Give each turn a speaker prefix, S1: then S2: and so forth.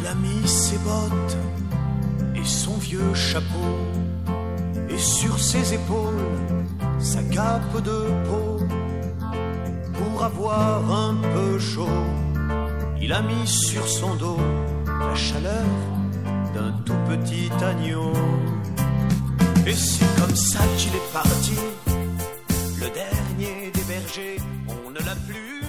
S1: a mis ses bottes et son vieux chapeau, et sur ses épaules sa cape de peau. Pour avoir un peu chaud, il a mis sur son dos la chaleur d'un tout petit agneau. Et c'est comme ça qu'il est parti, le dernier des bergers. On ne l'a plus